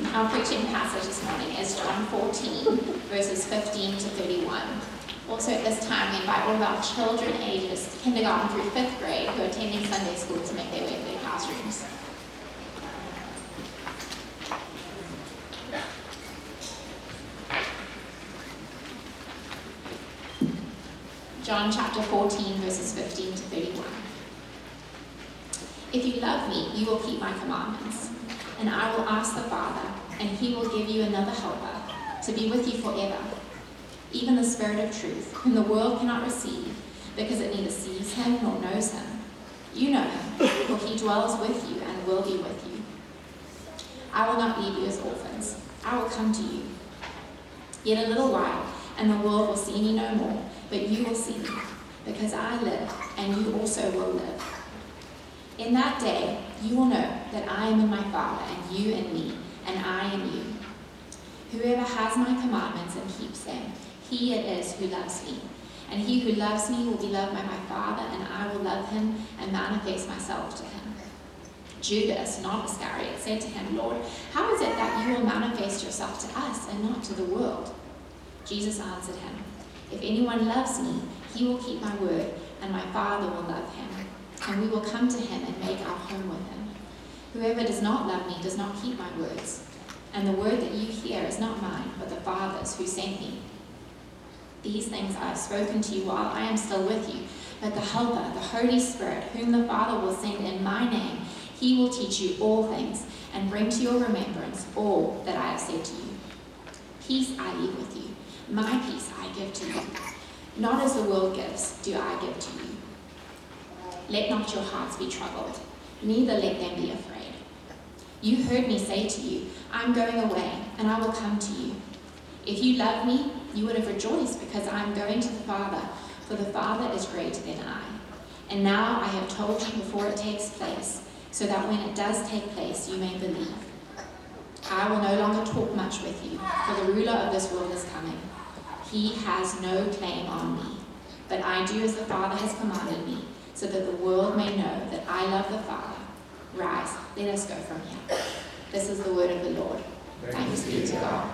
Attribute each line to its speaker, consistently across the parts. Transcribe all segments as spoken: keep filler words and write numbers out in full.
Speaker 1: Our preaching passage this morning is John fourteen, verses fifteen to thirty-one. Also at this time, we invite all of our children ages kindergarten through fifth grade who are attending Sunday school to make their way to their classrooms. John chapter fourteen, verses fifteen to thirty-one. If you love me, you will keep my commandments, and I will ask the Father, and he will give you another helper to be with you forever, even the Spirit of truth, whom the world cannot receive, because it neither sees him nor knows him. You know him, for he dwells with you and will be with you. I will not leave you as orphans. I will come to you. Yet a little while, and the world will see me no more, but you will see me, because I live, and you also will live. In that day, you will know that I am in my Father, and you in me, and I in you. Whoever has my commandments and keeps them, he it is who loves me. And he who loves me will be loved by my Father, and I will love him and manifest myself to him. Judas, not Iscariot, said to him, Lord, how is it that you will manifest yourself to us and not to the world? Jesus answered him, if anyone loves me, he will keep my word, and my Father will love him, and we will come to him and make our home with him. Whoever does not love me does not keep my words, and the word that you hear is not mine, but the Father's who sent me. These things I have spoken to you while I am still with you, but the Helper, the Holy Spirit, whom the Father will send in my name, he will teach you all things, and bring to your remembrance all that I have said to you. Peace I leave with you, my peace I give to you. Not as the world gives, do I give to you. Let not your hearts be troubled, neither let them be afraid. You heard me say to you, I am going away, and I will come to you. If you love me, you would have rejoiced, because I am going to the Father, for the Father is greater than I. And now I have told you before it takes place, so that when it does take place, you may believe. I will no longer talk much with you, for the ruler of this world is coming. He has no claim on me, but I do as the Father has commanded me, so that the world may know that I love the Father. Rise, let us go from here. This is the word of the Lord. Thanks be to God.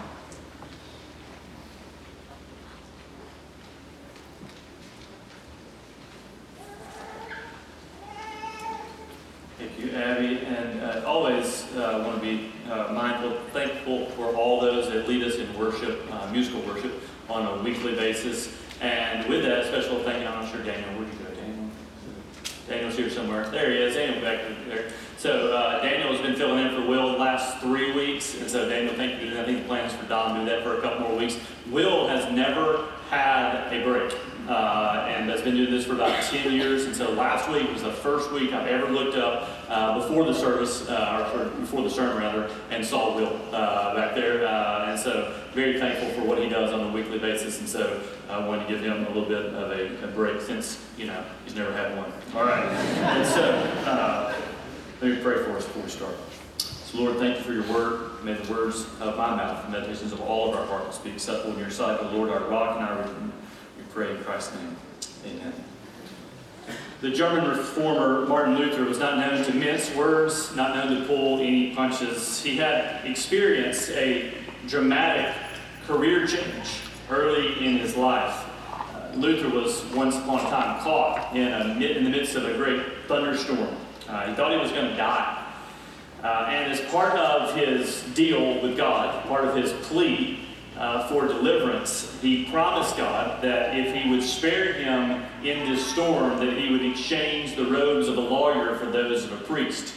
Speaker 2: Thank you, Abby. And uh, always uh, want to be uh, mindful, thankful for all those that lead us in worship, uh, musical worship, on a weekly basis. And with that, special thank you. I'm not sure, Daniel, where'd you go, Daniel? Daniel's here somewhere. There he is, Daniel back there. So uh, Daniel has been filling in for Will the last three weeks. And so Daniel, thank you. I think the plan is for Don to do that for a couple more weeks. Will has never had a break. Uh, and has been doing this for about ten years, and so last week was the first week I've ever looked up uh, before the service, uh, or before the sermon rather, and saw Will uh, back there, uh, and so very thankful for what he does on a weekly basis, and so I wanted to give him a little bit of a, a break since, you know, he's never had one. All right, and so uh, let me pray for us before we start. So Lord, thank you for your word. May the words of my mouth, the meditations of all of our hearts be acceptable in your sight, O Lord, our rock and our redeemer. Pray in Christ's name. Amen. The German reformer Martin Luther was not known to mince words, not known to pull any punches. He had experienced a dramatic career change early in his life. Uh, Luther was once upon a time caught in, a, in the midst of a great thunderstorm. Uh, he thought he was going to die. Uh, and as part of his deal with God, part of his plea Uh, for deliverance, he promised God that if he would spare him in this storm, that he would exchange the robes of a lawyer for those of a priest.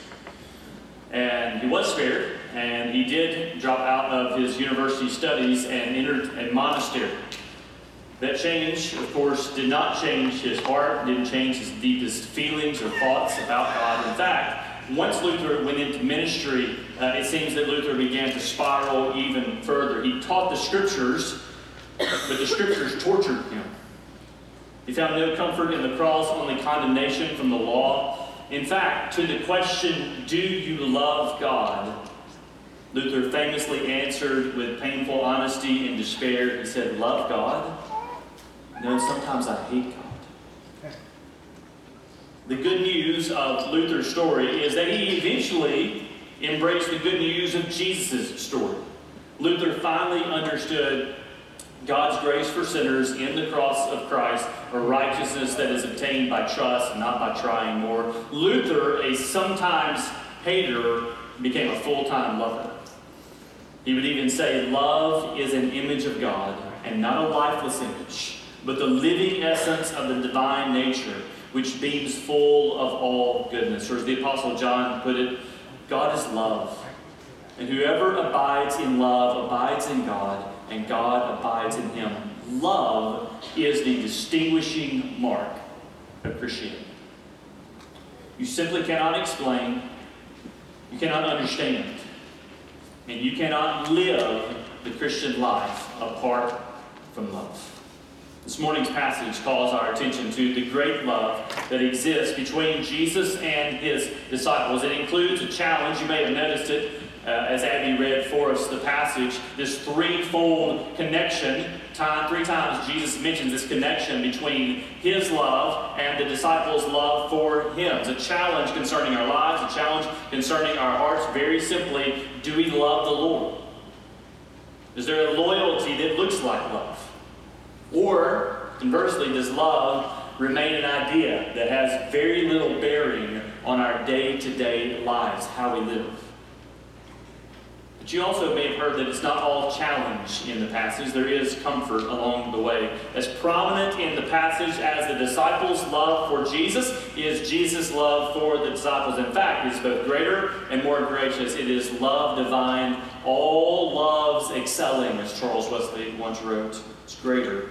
Speaker 2: And he was spared, and he did drop out of his university studies and entered a monastery. That change, of course, did not change his heart, didn't change his deepest feelings or thoughts about God. In fact, once Luther went into ministry, uh, it seems that Luther began to spiral even further. He taught the scriptures, but the scriptures tortured him. He found no comfort in the cross, only condemnation from the law. In fact, to the question, do you love God? Luther famously answered with painful honesty and despair. He said, love God? No, sometimes I hate God. The good news of Luther's story is that he eventually embraced the good news of Jesus' story. Luther finally understood God's grace for sinners in the cross of Christ, a righteousness that is obtained by trust and not by trying more. Luther, a sometimes hater, became a full-time lover. He would even say, love is an image of God, and not a lifeless image, but the living essence of the divine nature, which beams full of all goodness. Or as the Apostle John put it, God is love. And whoever abides in love abides in God, and God abides in him. Love is the distinguishing mark of Christianity. You simply cannot explain, you cannot understand, and you cannot live the Christian life apart from love. This morning's passage calls our attention to the great love that exists between Jesus and his disciples. It includes a challenge. You may have noticed it uh, as Abby read for us the passage, this threefold connection. Time, three times Jesus mentions this connection between his love and the disciples' love for him. It's a challenge concerning our lives, a challenge concerning our hearts. Very simply, do we love the Lord? Is there a loyalty that looks like love? Or, conversely, does love remain an idea that has very little bearing on our day-to-day lives, how we live? But you also may have heard that it's not all challenge in the passage. There is comfort along the way. As prominent in the passage as the disciples' love for Jesus is Jesus' love for the disciples. In fact, it's both greater and more gracious. It is love divine, all loves excelling, as Charles Wesley once wrote. It's greater.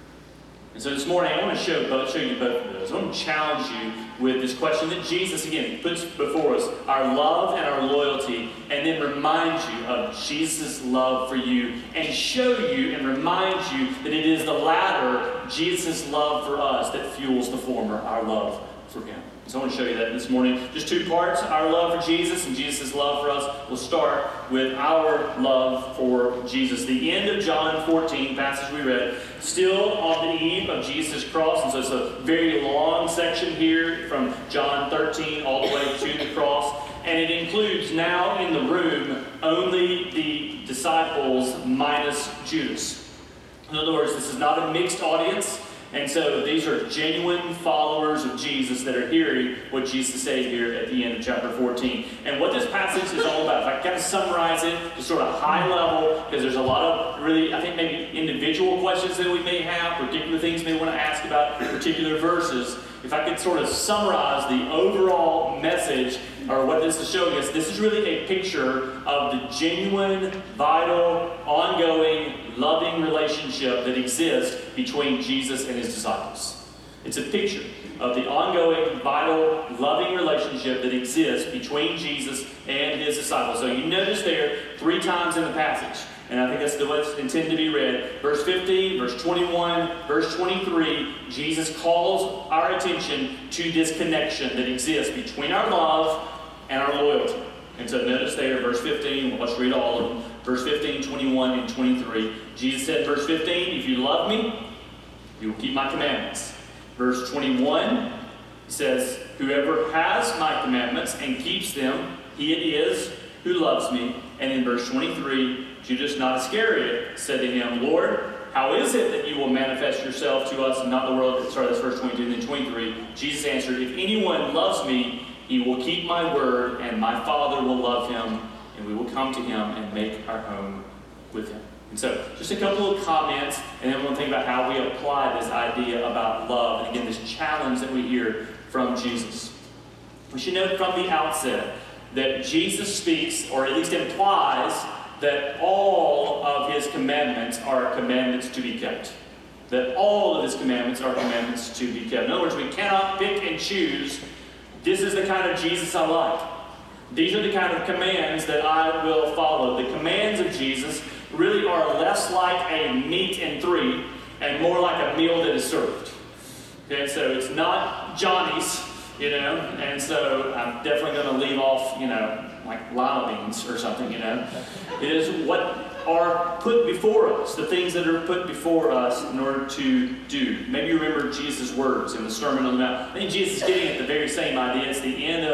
Speaker 2: And so this morning, I want to show, both, show you both of those. I want to challenge you with this question that Jesus, again, puts before us, our love and our loyalty, and then remind you of Jesus' love for you, and show you and remind you that it is the latter, Jesus' love for us, that fuels the former, our love for him. So I want to show you that this morning. Just two parts, our love for Jesus and Jesus' love for us. We'll start with our love for Jesus. The end of John fourteen, passage we read, still on the eve of Jesus' cross. And so it's a very long section here from John thirteen all the way to the cross. And it includes now in the room only the disciples minus Judas. In other words, this is not a mixed audience. And so these are genuine followers of Jesus that are hearing what Jesus said here at the end of chapter fourteen. And what this passage is all about, if I kind of summarize it, just sort of high level, because there's a lot of really, I think maybe individual questions that we may have, particular things we may want to ask about particular verses. If I could sort of summarize the overall message, or what this is showing us, this is really a picture of the genuine, vital, ongoing, loving relationship that exists between Jesus and his disciples. It's a picture of the ongoing, vital, loving relationship that exists between Jesus and his disciples. So you notice there three times in the passage, and I think that's the way it's intended to be read. Verse fifteen, verse twenty-one, verse twenty-three, Jesus calls our attention to this connection that exists between our love and our loyalty. And so notice there, verse fifteen, let's read all of them. Verse fifteen, twenty-one, and twenty-three. Jesus said, verse fifteen, if you love me, you will keep my commandments. Verse twenty-one says, whoever has my commandments and keeps them, he it is who loves me. And in verse twenty-three, Judas not Iscariot said to him, Lord, how is it that you will manifest yourself to us and not the world? Sorry, that's verse twenty-two. And then twenty-three, Jesus answered, if anyone loves me, he will keep my word, and my Father will love him, and we will come to him and make our home with him. And so, just a couple of comments, and then we'll think about how we apply this idea about love, and again, this challenge that we hear from Jesus. We should note from the outset that Jesus speaks, or at least implies, that all of his commandments are commandments to be kept. That all of his commandments are commandments to be kept. In other words, we cannot pick and choose, this is the kind of Jesus I like. These are the kind of commands that I will follow. The commands of Jesus really are less like a meat and three and more like a meal that is served. Okay, so it's not Johnny's, you know, and so I'm definitely going to leave off, you know, like lima beans or something, you know. It is what are put before us, the things that are put before us in order to do. Maybe you remember Jesus' words in the Sermon on the Mount. I think Jesus is getting at the very same idea. It's the end of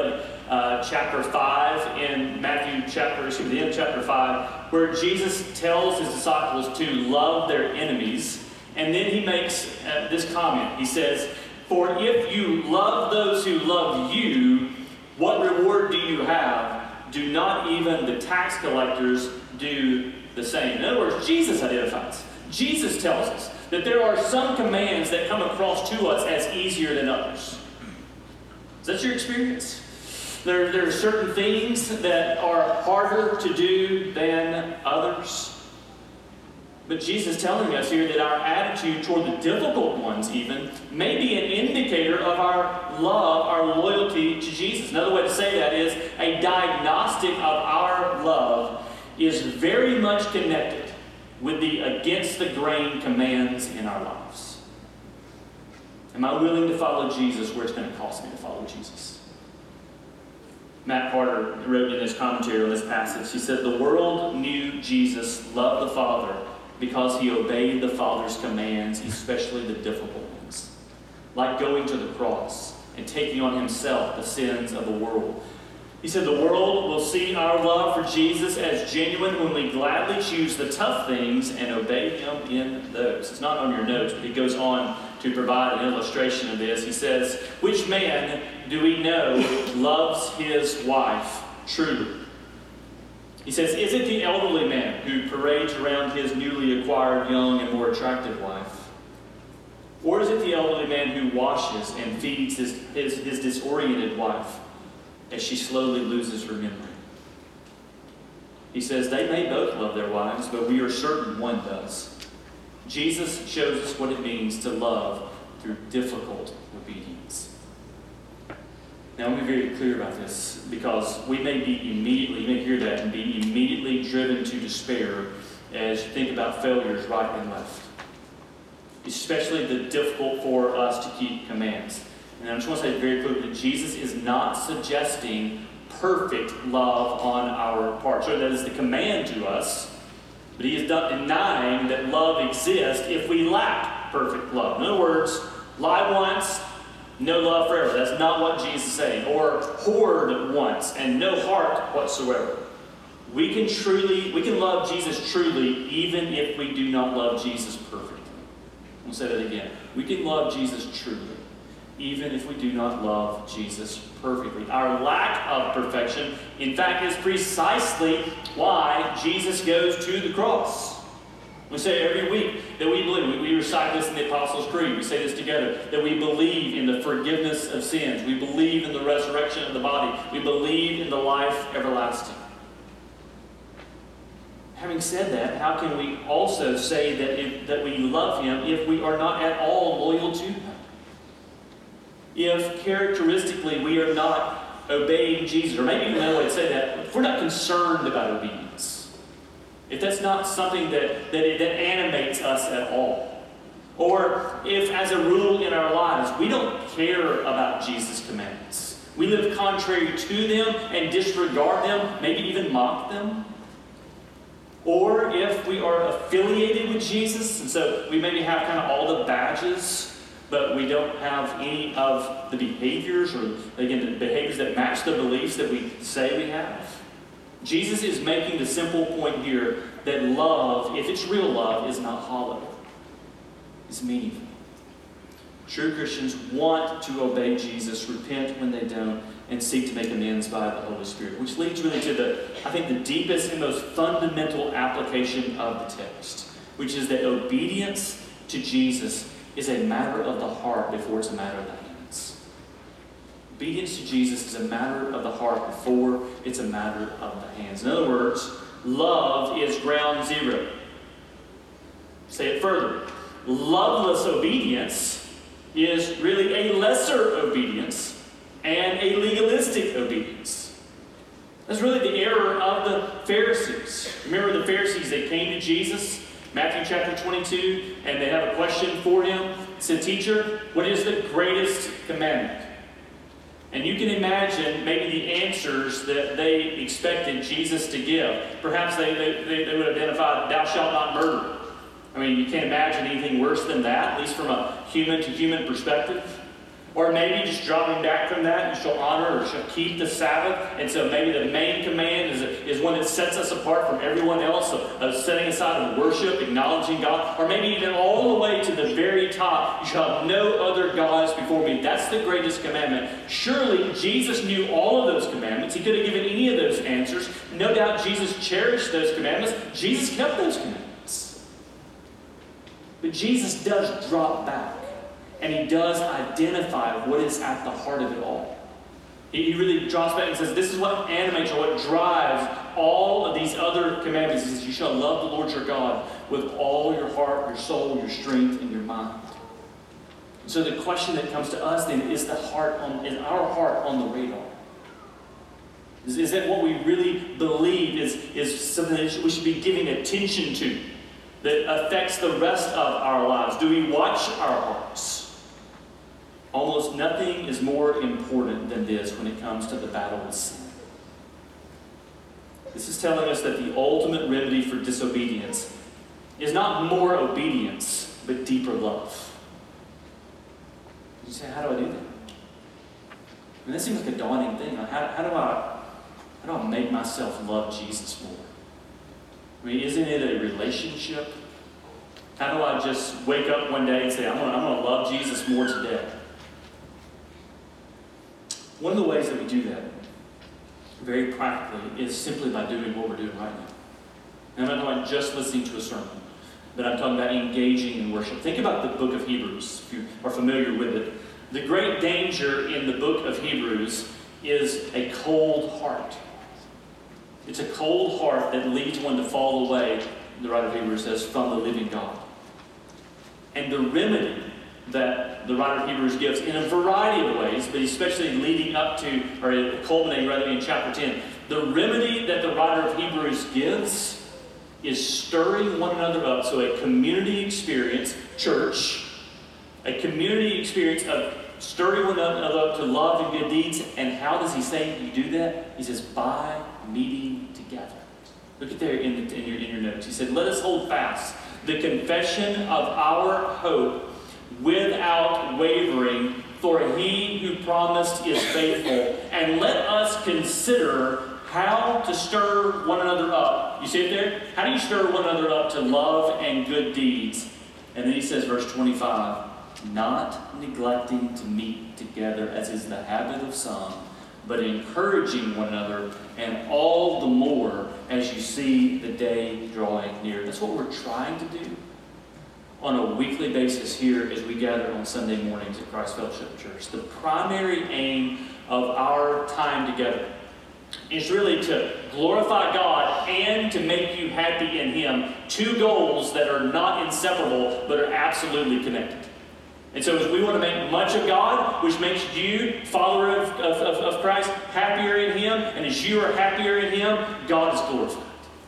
Speaker 2: uh, chapter five, in Matthew chapter, excuse me, the end of chapter five, where Jesus tells his disciples to love their enemies. And then he makes uh, this comment. He says, "For if you love those who love you, what reward do you have? Do not even the tax collectors do the same?" In other words, Jesus identifies. Jesus tells us that there are some commands that come across to us as easier than others. Is that your experience? There, there are certain things that are harder to do than others. But Jesus is telling us here that our attitude toward the difficult ones even may be an indicator of our love, our loyalty to Jesus. Another way to say that is a diagnostic of our love is very much connected with the against-the-grain commands in our lives. Am I willing to follow Jesus where it's going to cost me to follow Jesus? Matt Carter wrote in his commentary on this passage, he said, "The world knew Jesus loved the Father because he obeyed the Father's commands, especially the difficult ones, like going to the cross and taking on himself the sins of the world." He said, "The world will see our love for Jesus as genuine when we gladly choose the tough things and obey him in those." It's not on your notes, but he goes on to provide an illustration of this. He says, "Which man do we know loves his wife truly?" He says, "Is it the elderly man who parades around his newly acquired young and more attractive wife? Or is it the elderly man who washes and feeds his, his, his disoriented wife as she slowly loses her memory?" He says, "They may both love their wives, but we are certain one does." Jesus shows us what it means to love through difficult obedience. Now, let me be very clear about this, because we may be immediately, you may hear that and be immediately driven to despair as you think about failures right and left. Especially the difficult for us to keep commands. And I just want to say very clearly that Jesus is not suggesting perfect love on our part. So that is the command to us, but he is not denying that love exists if we lack perfect love. In other words, lie once, no love forever. That's not what Jesus is saying. Or hoard once and no heart whatsoever. We can truly, we can love Jesus truly even if we do not love Jesus perfectly. I'll say that again. We can love Jesus truly even if we do not love Jesus perfectly. Our lack of perfection, in fact, is precisely why Jesus goes to the cross. We say every week that we believe, we recite this in the Apostles' Creed, we say this together, that we believe in the forgiveness of sins, we believe in the resurrection of the body, we believe in the life everlasting. Having said that, how can we also say that, if, that we love him if we are not at all loyal to him? If characteristically we are not obeying Jesus, or maybe another way to say that, if we're not concerned about obedience, if that's not something that, that, that animates us at all, or if as a rule in our lives we don't care about Jesus' commands, we live contrary to them and disregard them, maybe even mock them, or if we are affiliated with Jesus, and so we maybe have kind of all the badges, but we don't have any of the behaviors, or again, the behaviors that match the beliefs that we say we have. Jesus is making the simple point here that love, if it's real love, is not hollow. It's meaningful. True Christians want to obey Jesus, repent when they don't, and seek to make amends by the Holy Spirit. Which leads really to the, I think, the deepest and most fundamental application of the text, which is that obedience to Jesus is a matter of the heart before it's a matter of the hands. Obedience to Jesus is a matter of the heart before it's a matter of the hands. In other words, love is ground zero. Say it further. Loveless obedience is really a lesser obedience and a legalistic obedience. That's really the error of the Pharisees. Remember the Pharisees, they came to Jesus, Matthew chapter twenty-two, and they have a question for him. It said, "Teacher, what is the greatest commandment?" And you can imagine maybe the answers that they expected Jesus to give. Perhaps they, they, they would identify, "Thou shalt not murder." I mean, you can't imagine anything worse than that, at least from a human-to-human perspective. Or maybe just dropping back from that, you shall honor or shall keep the Sabbath. And so maybe the main command is, is one that sets us apart from everyone else, of, of setting aside of worship, acknowledging God. Or maybe even all the way to the very top, you shall have no other gods before me. That's the greatest commandment. Surely Jesus knew all of those commandments. He could have given any of those answers. No doubt Jesus cherished those commandments. Jesus kept those commandments. But Jesus does drop back. And he does identify what is at the heart of it all. He really drops back and says, this is what animates or what drives all of these other commandments. He says, you shall love the Lord your God with all your heart, your soul, your strength, and your mind. So the question that comes to us then is the heart on, is our heart on the radar? Is, is that what we really believe is, is something that we should be giving attention to that affects the rest of our lives? Do we watch our hearts? Almost nothing is more important than this when it comes to the battle with sin. This is telling us that the ultimate remedy for disobedience is not more obedience, but deeper love. You say, how do I do that? I mean, that seems like a daunting thing. How, how do I how do I make myself love Jesus more? I mean, isn't it a relationship? How do I just wake up one day and say, I'm going I'm to love Jesus more today? One of the ways that we do that, very practically, is simply by doing what we're doing right now. And I'm not talking about just listening to a sermon, but I'm talking about engaging in worship. Think about the book of Hebrews, if you are familiar with it. The great danger in the book of Hebrews is a cold heart. It's a cold heart that leads one to fall away, the writer of Hebrews says, from the living God. And the remedy that the writer of Hebrews gives in a variety of ways, but especially leading up to, or culminating rather in chapter ten, the remedy that the writer of Hebrews gives is stirring one another up. So a community experience, church, a community experience of stirring one another up to love and good deeds. And how does he say you do that? He says, by meeting together. Look at there in, the, in, your, in your notes. He said, let us hold fast the confession of our hope without wavering, for he who promised is faithful. And let us consider how to stir one another up. You see it there? How do you stir one another up to love and good deeds? And then he says, verse twenty-five, not neglecting to meet together as is the habit of some, but encouraging one another, and all the more as you see the day drawing near. That's what we're trying to do on a weekly basis here as we gather on Sunday mornings at Christ Fellowship Church. The primary aim of our time together is really to glorify God and to make you happy in Him. Two goals that are not inseparable, but are absolutely connected. And so as we want to make much of God, which makes you, follower of, of, of Christ, happier in Him, and as you are happier in Him, God is glorified.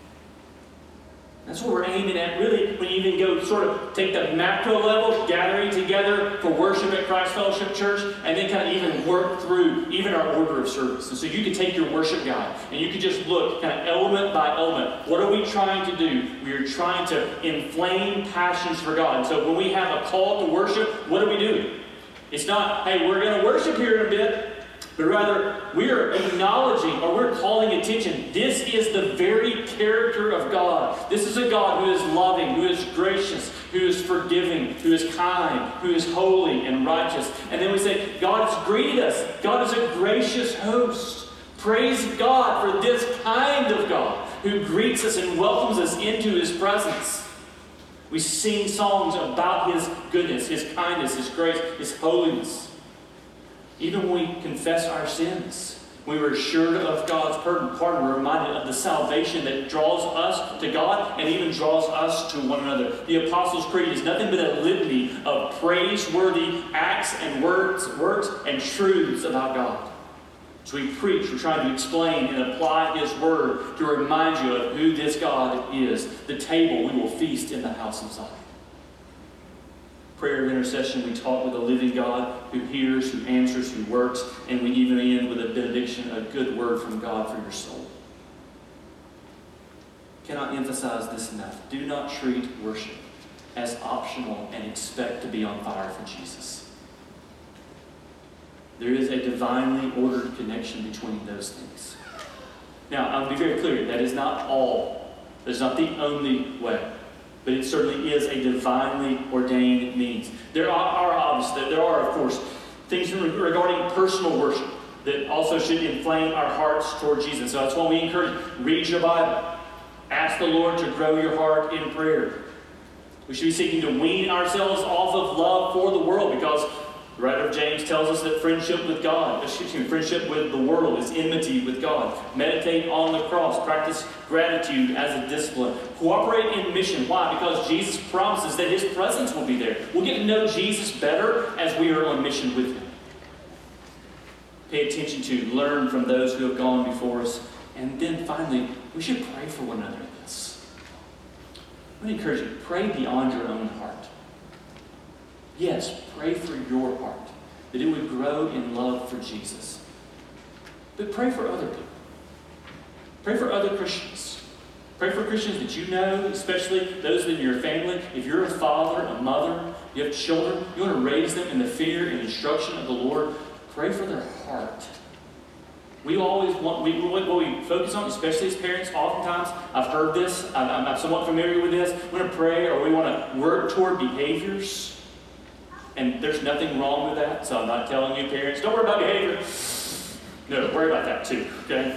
Speaker 2: That's what we're aiming at, really, when you even go sort of take the macro level, gathering together for worship at Christ Fellowship Church, and then kind of even work through even our order of service. And so you can take your worship guide, and you can just look kind of element by element. What are we trying to do? We are trying to inflame passions for God. And so when we have a call to worship, what are we doing? It's not, hey, we're going to worship here in a bit. But rather, we are acknowledging, or we're calling attention, this is the very character of God. This is a God who is loving, who is gracious, who is forgiving, who is kind, who is holy and righteous. And then we say, God has greeted us. God is a gracious host. Praise God for this kind of God who greets us and welcomes us into His presence. We sing songs about His goodness, His kindness, His grace, His holiness. Even when we confess our sins, we were assured of God's pardon. We're reminded of the salvation that draws us to God and even draws us to one another. The Apostles' Creed is nothing but a litany of praiseworthy acts and words, works and truths about God. So we preach, we're trying to explain and apply His Word to remind you of who this God is. The table we will feast in the house of Zion. Prayer of intercession, we talk with a living God who hears, who answers, who works, and we even end with a benediction, a good word from God for your soul. Cannot emphasize this enough. Do not treat worship as optional and expect to be on fire for Jesus. There is a divinely ordered connection between those things. Now, I'll be very clear, that is not all. That's not the only way. But it certainly is a divinely ordained means. There are, are obviously, there are, of course, things regarding personal worship that also should inflame our hearts toward Jesus. So that's why we encourage, read your Bible. Ask the Lord to grow your heart in prayer. We should be seeking to wean ourselves off of love for the world, because the writer of James tells us that friendship with God, excuse me, friendship with the world is enmity with God. Meditate on the cross. Practice gratitude as a discipline. Cooperate in mission. Why? Because Jesus promises that His presence will be there. We'll get to know Jesus better as we are on mission with Him. Pay attention to, learn from those who have gone before us. And then finally, we should pray for one another in this. I want to encourage you, pray beyond your own heart. Yes, pray for your heart, that it would grow in love for Jesus. But pray for other people. Pray for other Christians. Pray for Christians that you know, especially those in your family. If you're a father, a mother, you have children, you want to raise them in the fear and instruction of the Lord, pray for their heart. We always want, we, what we focus on, especially as parents, oftentimes, I've heard this, I'm, I'm somewhat familiar with this, we want to pray or we want to work toward behaviors. And there's nothing wrong with that, so I'm not telling you parents, don't worry about behavior. No, worry about that too, okay?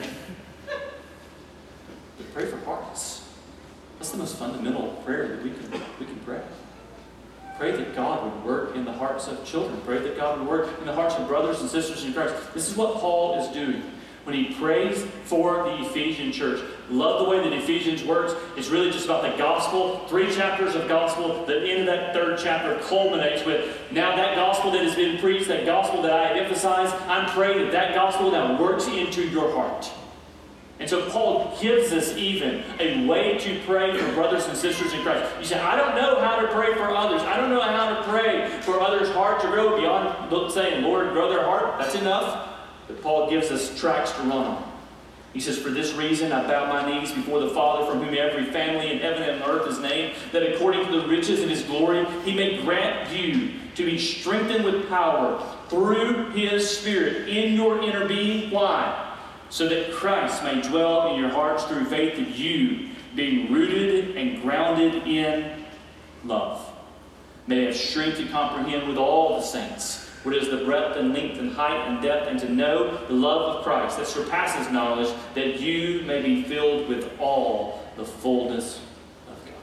Speaker 2: But pray for hearts. That's the most fundamental prayer that we can, we can pray. Pray that God would work in the hearts of children. Pray that God would work in the hearts of brothers and sisters in Christ. This is what Paul is doing when he prays for the Ephesian church. Love the way that Ephesians works. It's really just about the gospel. Three chapters of gospel. The end of that third chapter culminates with, now that gospel that has been preached, that gospel that I have emphasized, I'm praying that that gospel now works into your heart. And so Paul gives us even a way to pray for brothers and sisters in Christ. You say, I don't know how to pray for others. I don't know how to pray for others' heart to grow beyond saying, Lord, grow their heart. That's enough. But Paul gives us tracks to run on. He says, for this reason I bow my knees before the Father, from whom every family in heaven and earth is named, that according to the riches of His glory He may grant you to be strengthened with power through His Spirit in your inner being. Why? So that Christ may dwell in your hearts through faith, that you, being rooted and grounded in love, may have strength to comprehend with all the saints what is the breadth and length and height and depth, and to know the love of Christ that surpasses knowledge, that you may be filled with all the fullness of God.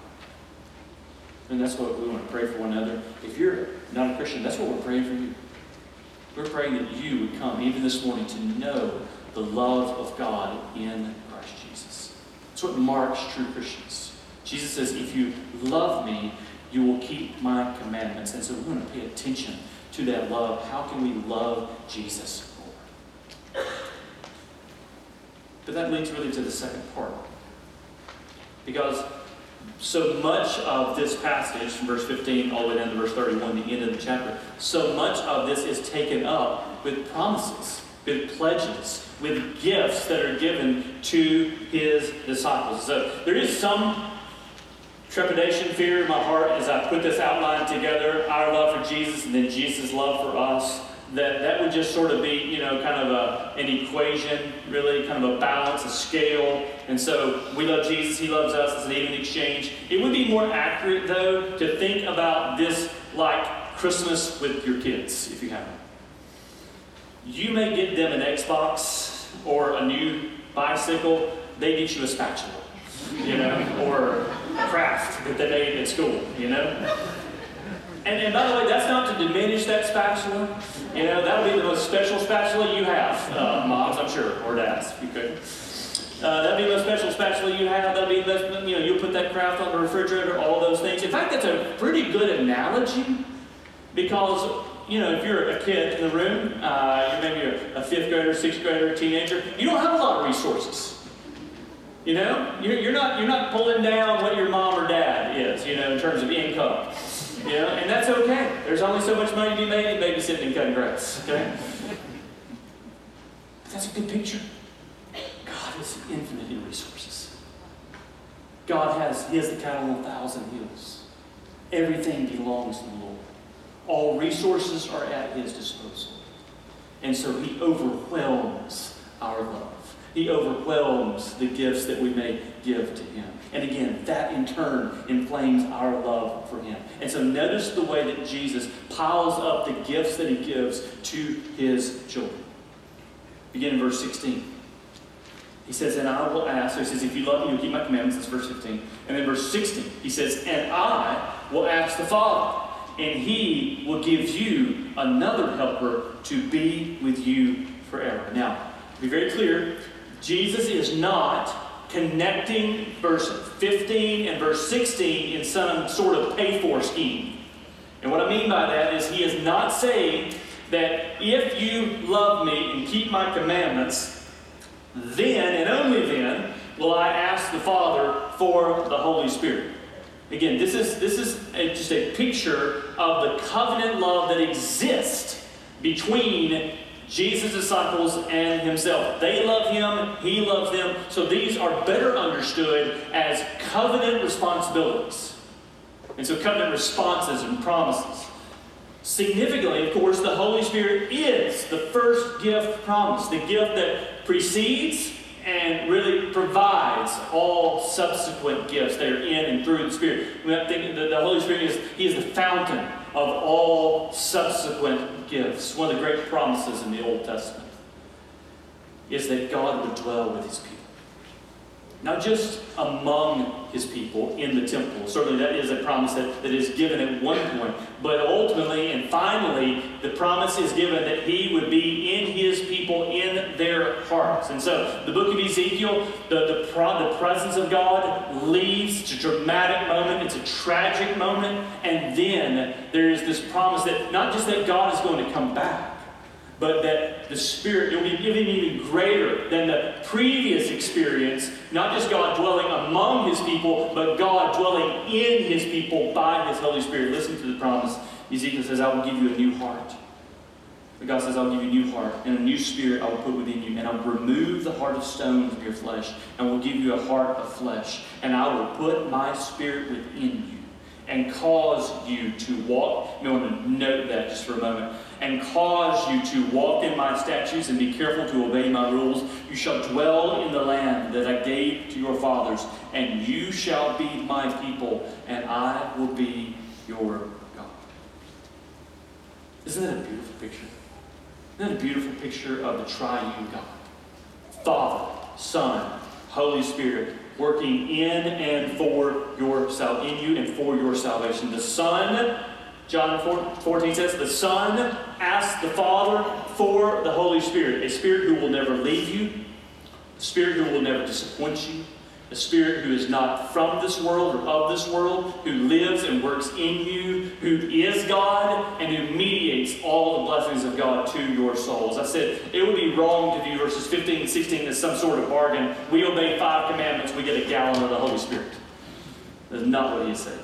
Speaker 2: And that's what we want to pray for one another. If you're not a Christian, that's what we're praying for you. We're praying that you would come, even this morning, to know the love of God in Christ Jesus. That's what marks true Christians. Jesus says, if you love me, you will keep my commandments. And so we want to pay attention to that love. How can we love Jesus more? But that leads really to the second part. Because so much of this passage, from verse fifteen all the way down to verse thirty-one, the end of the chapter, so much of this is taken up with promises, with pledges, with gifts that are given to His disciples. So there is some trepidation, fear in my heart as I put this outline together, our love for Jesus and then Jesus' love for us, that that would just sort of be, you know, kind of a, an equation, really kind of a balance, a scale. And so we love Jesus, He loves us, it's an even exchange. It would be more accurate, though, to think about this like Christmas with your kids, if you have them. You may get them an Xbox or a new bicycle, they get you a spatula, you know, or a craft that they made at school, you know. And, and by the way, that's not to diminish that spatula. You know, that'll be the most special spatula you have, uh, moms, I'm sure, or dads, if you could. Uh, that'll be the most special spatula you have. That'll be the best, you know, you'll put that craft on the refrigerator, all those things. In fact, that's a pretty good analogy because, you know, if you're a kid in the room, uh, you're maybe a, a fifth grader, sixth grader, a teenager, you don't have a lot of resources. You know, you're, you're not you're not pulling down what your mom or dad is, you know, in terms of income. You know, and that's okay. There's only so much money to be made in babysitting and cutting grass. Okay, but that's a good picture. God is infinite in resources. God has He has the cattle on a thousand hills. Everything belongs to the Lord. All resources are at His disposal. And so he overwhelms our love. He overwhelms the gifts that we may give to him. And again, that in turn inflames our love for him. And so notice the way that Jesus piles up the gifts that he gives to his children. Begin in verse sixteen. He says, and I will ask, so he says, if you love me, you'll keep my commandments. That's verse fifteen. And then verse sixteen, he says, and I will ask the Father, and he will give you another helper to be with you forever. Now, to be very clear, Jesus is not connecting verse fifteen and verse sixteen in some sort of pay-for scheme. And what I mean by that is he is not saying that if you love me and keep my commandments, then and only then will I ask the Father for the Holy Spirit. Again, this is, this is a, just a picture of the covenant love that exists between Jesus' disciples and himself. They love him, he loves them. So these are better understood as covenant responsibilities. And so covenant responses and promises. Significantly, of course, the Holy Spirit is the first gift promised. The gift that precedes and really provides all subsequent gifts that are in and through the Spirit. We have to think that the Holy Spirit is, he is the fountain of all subsequent gifts. One of the great promises in the Old Testament is that God would dwell with his people. Not just among his people in the temple. Certainly that is a promise that, that is given at one point. But ultimately and finally, the promise is given that he would be in his people in their hearts. And so the book of Ezekiel, the, the, pro, the presence of God leaves. It's a dramatic moment. It's a tragic moment. And then there is this promise that not just that God is going to come back, but that the Spirit will be given even greater than the previous experience. Not just God dwelling among his people, but God dwelling in his people by his Holy Spirit. Listen to the promise. Ezekiel says, I will give you a new heart. But God says, I will give you a new heart, and a new spirit I will put within you. And I will remove the heart of stone from your flesh, and will give you a heart of flesh. And I will put my Spirit within you, and cause you to walk. I want to note that just for a moment. And cause you to walk in my statutes and be careful to obey my rules. You shall dwell in the land that I gave to your fathers, and you shall be my people, and I will be your God. Isn't that a beautiful picture? Isn't that a beautiful picture of the triune God? Father, Son, Holy Spirit, working in and for your sal- in you and for your salvation. The Son, John fourteen says, the Son asks the Father for the Holy Spirit, a Spirit who will never leave you, a Spirit who will never disappoint you, a Spirit who is not from this world or of this world, who lives and works in you, who is God, and who mediates all the blessings of God to your souls. I said it would be wrong to view verses fifteen and sixteen as some sort of bargain. We obey five commandments, we get a gallon of the Holy Spirit. That's not what he is saying.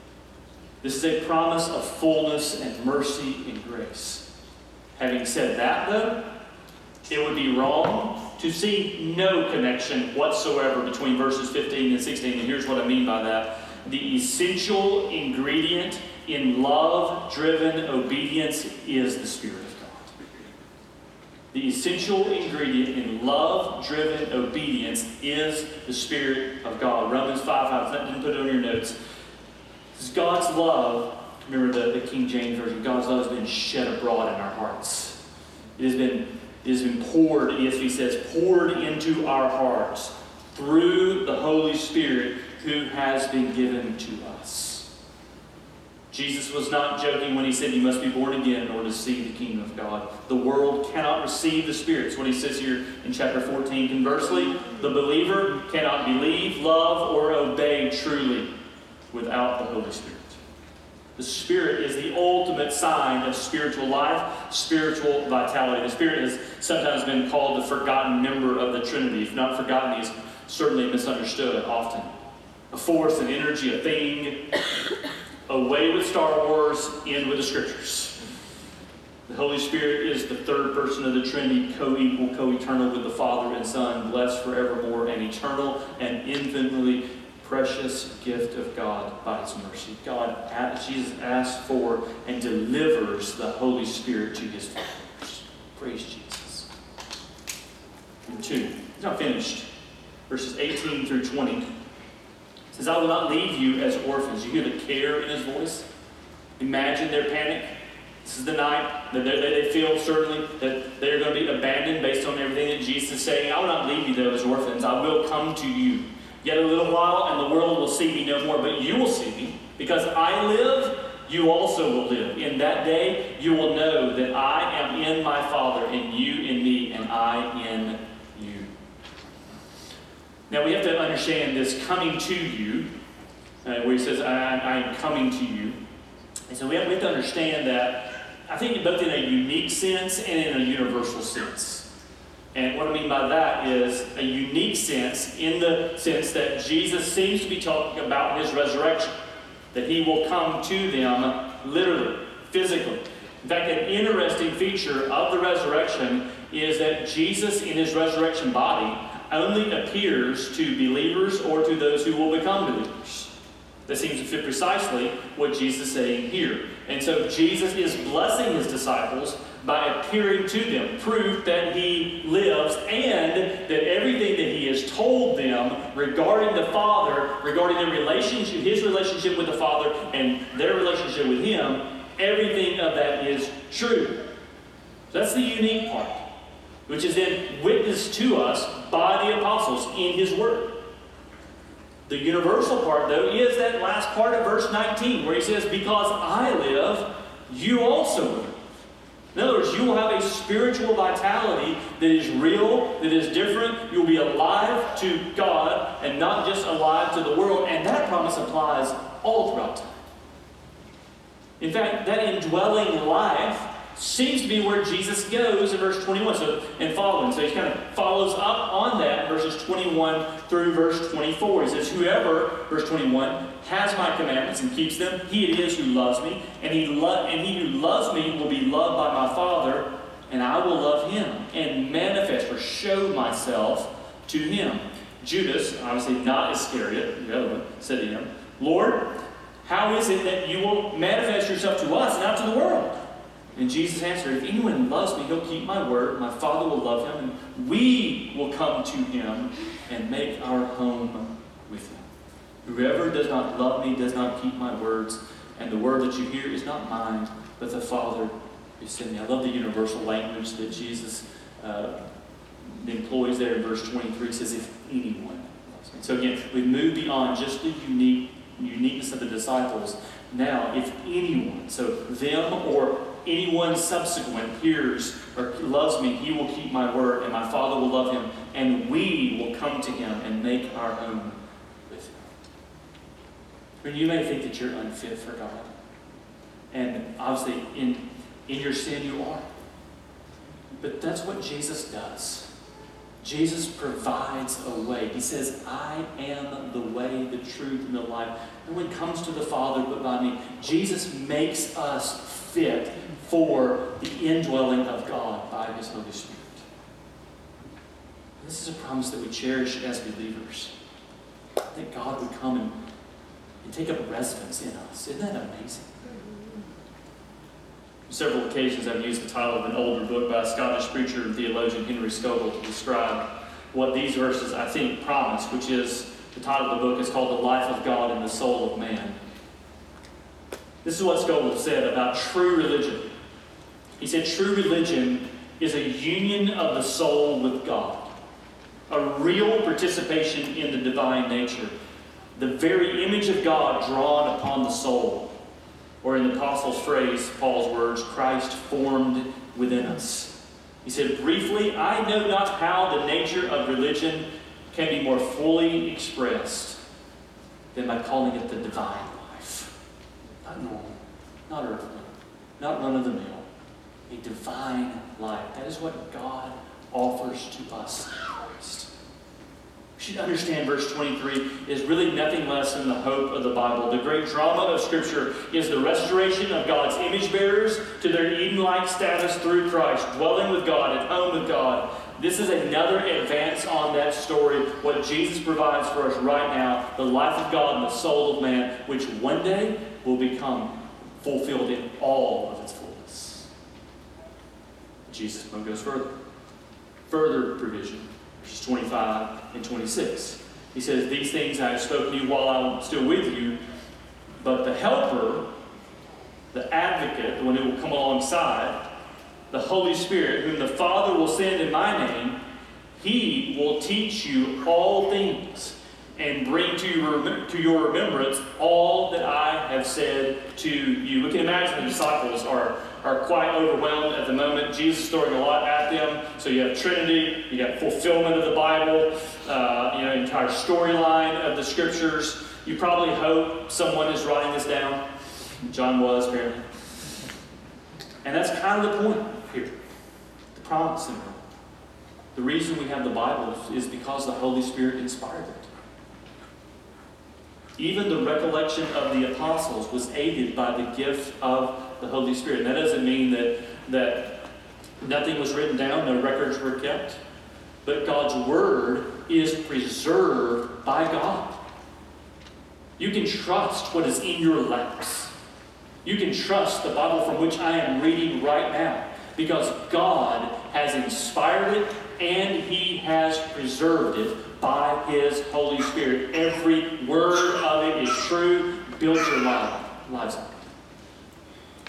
Speaker 2: This is a promise of fullness and mercy and grace. Having said that, though, it would be wrong to see no connection whatsoever between verses fifteen and sixteen. And here's what I mean by that. The essential ingredient in love-driven obedience is the Spirit of God. The essential ingredient in love-driven obedience is the Spirit of God. Romans five five. I didn't put it on your notes. This is God's love. Remember the, the King James Version. God's love has been shed abroad in our hearts. It has been, it has been poured, E S V says, poured into our hearts through the Holy Spirit who has been given to us. Jesus was not joking when he said you must be born again in order to see the kingdom of God. The world cannot receive the Spirit. It's what he says here in chapter fourteen. Conversely, the believer cannot believe, love, or obey truly without the Holy Spirit. The Spirit is the ultimate sign of spiritual life, spiritual vitality. The Spirit has sometimes been called the forgotten member of the Trinity. If not forgotten, he is certainly misunderstood often. A force, an energy, a thing. Away with Star Wars, in with the Scriptures. The Holy Spirit is the third person of the Trinity, co-equal, co-eternal with the Father and Son, blessed forevermore, and eternal and infinitely precious gift of God by his mercy. God, Jesus asks for and delivers the Holy Spirit to his followers. Praise Jesus. Number two, he's not finished. Verses eighteen through twenty. It says, I will not leave you as orphans. You hear the care in his voice? Imagine their panic. This is the night that they, they feel certainly that they're going to be abandoned based on everything that Jesus is saying. I will not leave you though as orphans. I will come to you. Yet a little while and the world will see me no more, but you will see me. Because I live, you also will live. In that day you will know that I am in my Father, and you in me, and I in you. Now we have to understand this coming to you, uh, where he says, I, I am coming to you. And so we have, we have to understand that, I think both in a unique sense and in a universal sense. And what I mean by that is a unique sense in the sense that Jesus seems to be talking about his resurrection. That he will come to them literally, physically. In fact, an interesting feature of the resurrection is that Jesus in his resurrection body only appears to believers or to those who will become believers. That seems to fit precisely what Jesus is saying here. And so Jesus is blessing his disciples by appearing to them, proof that he lives and that everything that he has told them regarding the Father, regarding their relationship, his relationship with the Father and their relationship with him, everything of that is true. So that's the unique part, which is then witnessed to us by the apostles in his word. The universal part, though, is that last part of verse nineteen, where he says, because I live, you also live. In other words, you will have a spiritual vitality that is real, that is different. You'll be alive to God and not just alive to the world. And that promise applies all throughout time. In fact, that indwelling life seems to be where Jesus goes in verse twenty-one, so, and following. So he kind of follows up on that, verses twenty-one through verse twenty-four. He says, whoever, verse twenty-one, has my commandments and keeps them, he it is who loves me, and he, lo- and he who loves me will be loved by my Father, and I will love him, and manifest or show myself to him. Judas, obviously not Iscariot, the other one, said to him, Lord, how is it that you will manifest yourself to us, not to the world? And Jesus answered, if anyone loves me, he'll keep my word. My Father will love him, and we will come to him and make our home with him. Whoever does not love me does not keep my words, and the word that you hear is not mine, but the Father who sent me. I love the universal language that Jesus uh, employs there in verse twenty-three. He says, if anyone loves me. So again, we've moved beyond just the unique uniqueness of the disciples. Now, if anyone, so them or anyone subsequent hears or loves me, he will keep my word, and my Father will love him, and we will come to him and make our home with him. I mean, you may think that you're unfit for God. And obviously, in, in your sin, you are. But that's what Jesus does. Jesus provides a way. He says, I am the way, the truth, and the life. No one comes to the Father but by me. Jesus makes us fit for the indwelling of God by his Holy Spirit. This is a promise that we cherish as believers. That God would come and, and take up residence in us. Isn't that amazing? On several occasions I've used the title of an older book by a Scottish preacher and theologian, Henry Scougal, to describe what these verses, I think, promise, which is, the title of the book is called The Life of God in the Soul of Man. This is what Scougal said about true religion. He said, true religion is a union of the soul with God, a real participation in the divine nature, the very image of God drawn upon the soul, or in the apostle's phrase, Paul's words, Christ formed within us. He said, briefly, I know not how the nature of religion can be more fully expressed than by calling it the divine life. Not normal, not earthly, not run-of-the-mill. A divine life. That is what God offers to us in Christ. We should understand verse twenty-three is really nothing less than the hope of the Bible. The great drama of Scripture is the restoration of God's image bearers to their Eden-like status through Christ, dwelling with God, at home with God. This is another advance on that story, what Jesus provides for us right now, the life of God in the soul of man, which one day will become fulfilled in all of its fullness. Jesus goes further. Further provision, verses twenty-five and twenty-six. He says, these things I have spoken to you while I'm still with you, but the Helper, the Advocate, the one who will come alongside, the Holy Spirit, whom the Father will send in my name, He will teach you all things and bring to your, to your remembrance all that I have said to you. We can imagine the disciples are, are quite overwhelmed at the moment. Jesus is throwing a lot at them. So you have Trinity, you got fulfillment of the Bible, uh, you know, entire storyline of the Scriptures. You probably hope someone is writing this down. John was, apparently. And that's kind of the point here. The promise in it. The reason we have the Bible is because the Holy Spirit inspired it. Even the recollection of the apostles was aided by the gift of the Holy Spirit. And that doesn't mean that, that nothing was written down, no records were kept. But God's Word is preserved by God. You can trust what is in your laps. You can trust the Bible from which I am reading right now, because God has inspired it and He has preserved it by His Holy Spirit. Every word of it is true. Build your life, lives on it.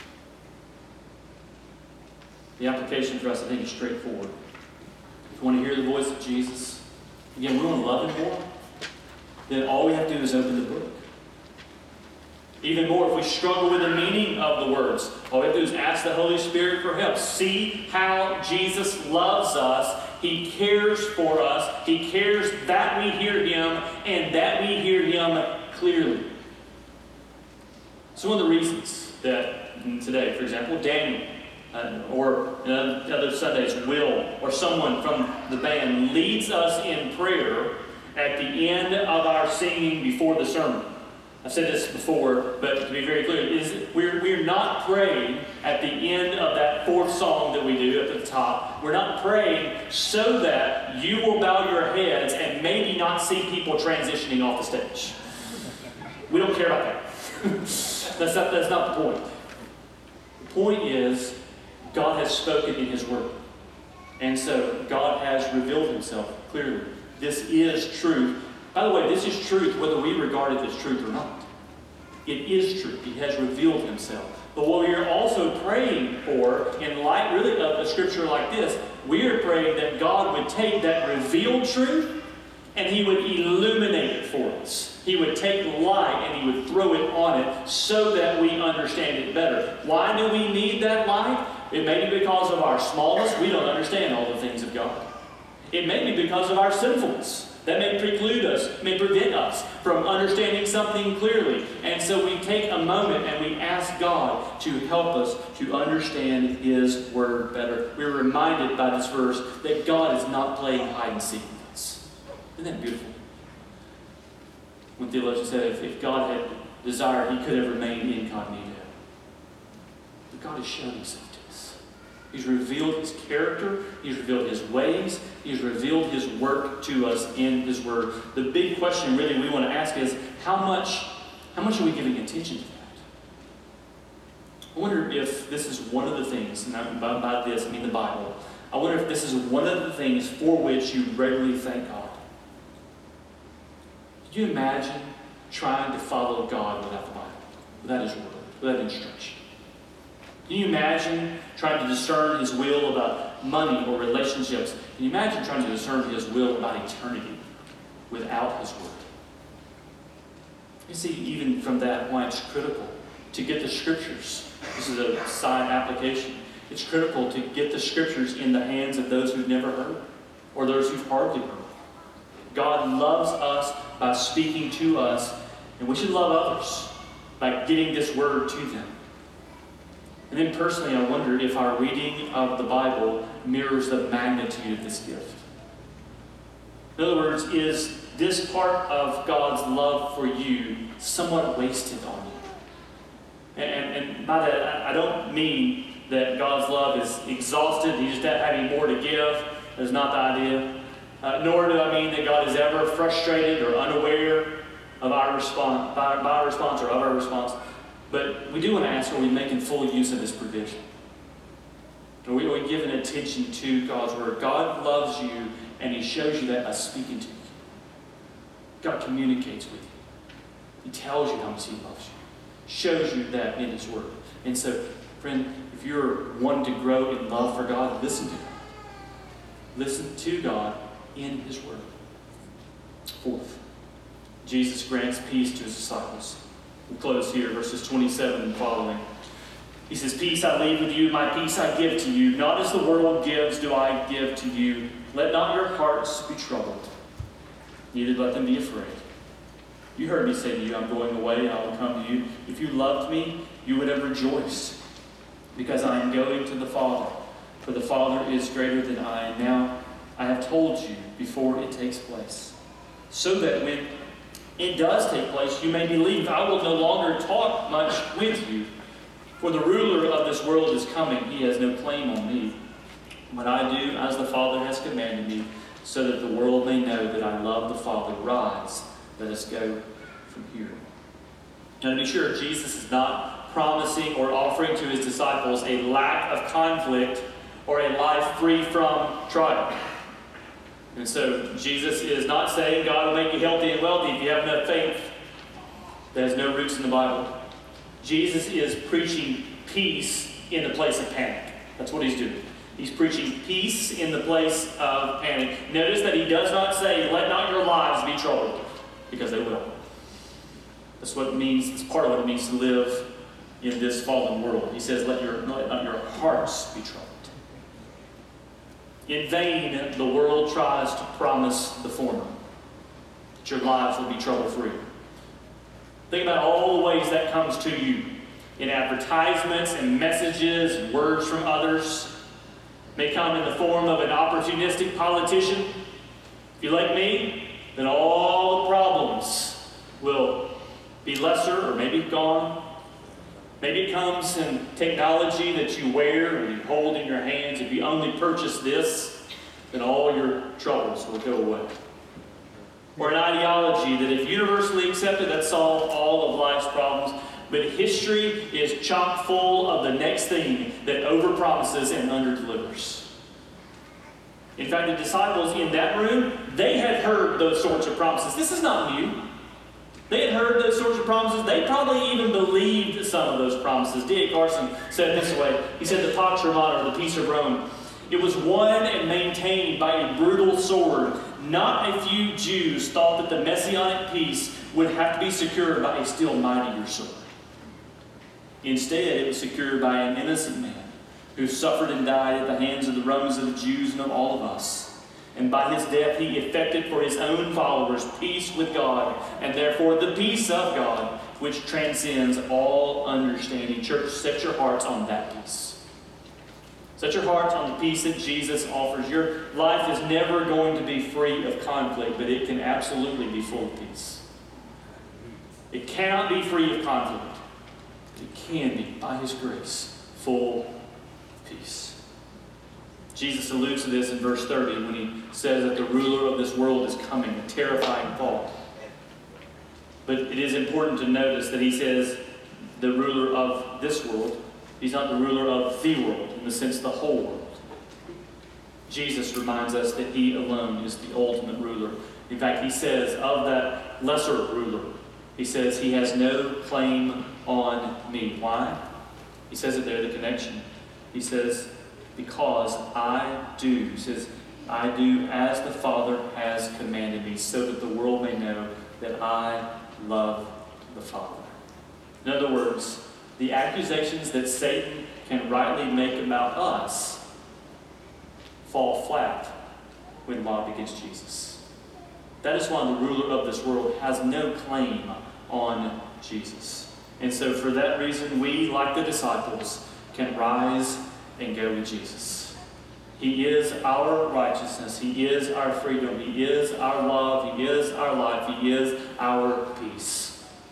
Speaker 2: The application for us, I think, is straightforward. If you want to hear the voice of Jesus, again, we want to love Him more, then all we have to do is open the book. Even more, if we struggle with the meaning of the words, all we have to do is ask the Holy Spirit for help. See how Jesus loves us. He cares for us. He cares that we hear Him and that we hear Him clearly. So one of the reasons that today, for example, Daniel, uh, or uh, other Sundays, Will, or someone from the band leads us in prayer at the end of our singing before the sermon. I've said this before, but to be very clear, is we're, we're not praying at the end of that fourth song that we do at the top. We're not praying so that you will bow your heads and maybe not see people transitioning off the stage. We don't care about that. that's, not, that's not the point. The point is, God has spoken in His Word. And so, God has revealed Himself clearly. This is truth. By the way, this is truth whether we regard it as truth or not. It is truth. He has revealed Himself. But what we are also praying for, in light really of a scripture like this, we are praying that God would take that revealed truth and He would illuminate it for us. He would take light and He would throw it on it so that we understand it better. Why do we need that light? It may be because of our smallness. We don't understand all the things of God. It may be because of our sinfulness. That may preclude us, may prevent us from understanding something clearly. And so we take a moment and we ask God to help us to understand His Word better. We're reminded by this verse that God is not playing hide and seek with us. Isn't that beautiful? One theologian said if, if God had desired, He could have remained incognito. But God has shown Himself to us. He's revealed His character. He's revealed His ways. He's revealed His work to us in His Word. The big question really we want to ask is, how much, how much are we giving attention to that? I wonder if this is one of the things, and by, by this I mean the Bible, I wonder if this is one of the things for which you regularly thank God. Could you imagine trying to follow God without the Bible, without His Word, without instruction? Can you imagine trying to discern His will about money or relationships? Can you imagine trying to discern His will about eternity without His Word? You see, even from that, why it's critical to get the Scriptures. This is a side application. It's critical to get the Scriptures in the hands of those who've never heard, or those who've hardly heard. God loves us by speaking to us, and we should love others by getting this Word to them. And then personally, I wonder if our reading of the Bible mirrors the magnitude of this gift. In other words, is this part of God's love for you somewhat wasted on you? And, and by that, I don't mean that God's love is exhausted, He's just having more to give. That's not the idea. Uh, nor do I mean that God is ever frustrated or unaware of our response, by, by our response or of our response. But we do want to ask, are we making full use of His provision? Are we, are we giving attention to God's word? God loves you, and he shows you that by speaking to you. God communicates with you. He tells you how much he loves you. Shows you that in his word. And so, friend, if you're wanting to grow in love for God, listen to God. Listen to God in his word. Fourth, Jesus grants peace to his disciples. We'll close here, verses twenty-seven and following. He says, "Peace I leave with you, my peace I give to you. Not as the world gives do I give to you. Let not your hearts be troubled, neither let them be afraid. You heard me say to you, I'm going away and I will come to you. If you loved me, you would have rejoiced, because I am going to the Father. For the Father is greater than I. Now I have told you before it takes place, so that when it does take place, you may believe. I will no longer talk much with you, for the ruler of this world is coming. He has no claim on me. What I do as the Father has commanded me, so that the world may know that I love the Father. Rise, let us go from here." Now, to be sure, Jesus is not promising or offering to his disciples a lack of conflict or a life free from trial. And so Jesus is not saying God will make you healthy and wealthy if you have enough faith. That has no roots in the Bible. Jesus is preaching peace in the place of panic. That's what he's doing. He's preaching peace in the place of panic. Notice that he does not say, "Let not your lives be troubled," because they will. That's what it means. It's part of what it means to live in this fallen world. He says, "Let your let not your hearts be troubled." In vain, the world tries to promise the former, that your lives will be trouble-free. Think about all the ways that comes to you in advertisements and messages and words from others. It may come in the form of an opportunistic politician. If you're like me, then all the problems will be lesser or maybe gone. Maybe it comes in technology that you wear or you hold in your hands. If you only purchase this, then all your troubles will go away. Or an ideology that if universally accepted, that solves all of life's problems. But history is chock full of the next thing that overpromises and underdelivers. In fact, the disciples in that room, they had heard those sorts of promises. This is not new. They had heard those sorts of promises. They probably even believed some of those promises. D A Carson said it this way. He said, "The Pax Romana, or the peace of Rome, it was won and maintained by a brutal sword. Not a few Jews thought that the Messianic peace would have to be secured by a still mightier sword. Instead, it was secured by an innocent man who suffered and died at the hands of the Romans, of the Jews, and of all of us. And by his death, he effected for his own followers peace with God, and therefore the peace of God, which transcends all understanding." Church, set your hearts on that peace. Set your hearts on the peace that Jesus offers. Your life is never going to be free of conflict, but it can absolutely be full of peace. It cannot be free of conflict, but it can be, by his grace, full of peace. Jesus alludes to this in verse thirty when he says that the ruler of this world is coming, a terrifying thought. But it is important to notice that he says the ruler of this world. He's not the ruler of the world, in the sense the whole world. Jesus reminds us that he alone is the ultimate ruler. In fact, he says of that lesser ruler, he says he has no claim on me. Why? He says it there, the connection. He says, "Because I do," he says, "I do as the Father has commanded me, so that the world may know that I love the Father." In other words, the accusations that Satan can rightly make about us fall flat when lobbed against Jesus. That is why the ruler of this world has no claim on Jesus. And so for that reason, we, like the disciples, can rise and go with Jesus. He is our righteousness. He is our freedom. He is our love. He is our life. He is our peace.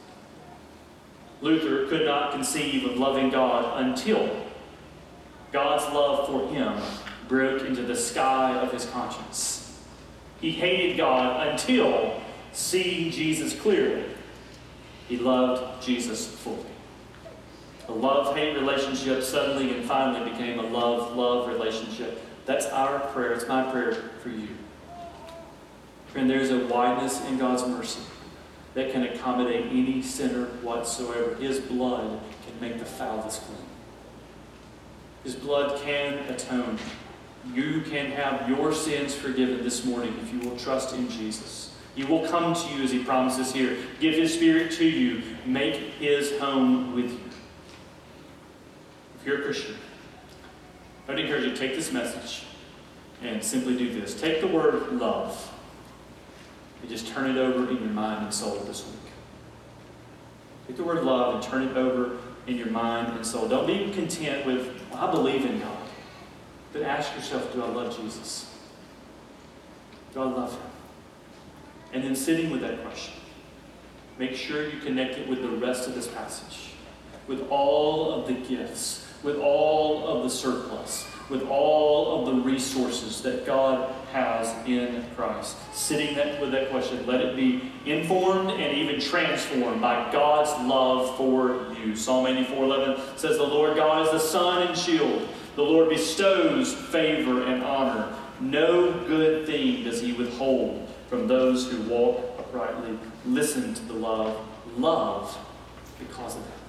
Speaker 2: Luther could not conceive of loving God until God's love for him broke into the sky of his conscience. He hated God until, seeing Jesus clearly, he loved Jesus fully. A love-hate relationship suddenly and finally became a love-love relationship. That's our prayer. It's my prayer for you. Friend, there's a wideness in God's mercy that can accommodate any sinner whatsoever. His blood can make the foulest clean. His blood can atone. You can have your sins forgiven this morning if you will trust in Jesus. He will come to you as He promises here. Give His Spirit to you. Make His home with you. If you're a Christian, I'd encourage you to take this message and simply do this. Take the word love and just turn it over in your mind and soul this week. Take the word love and turn it over in your mind and soul. Don't be content with, well, I believe in God. But ask yourself, do I love Jesus? Do I love Him? And then sitting with that question, make sure you connect it with the rest of this passage, with all of the gifts, with all of the surplus, with all of the resources that God has in Christ. Sitting that, with that question, let it be informed and even transformed by God's love for you. Psalm eighty-four eleven says, the Lord God is the sun and shield. The Lord bestows favor and honor. No good thing does He withhold from those who walk uprightly. Listen to the love. Love because of that.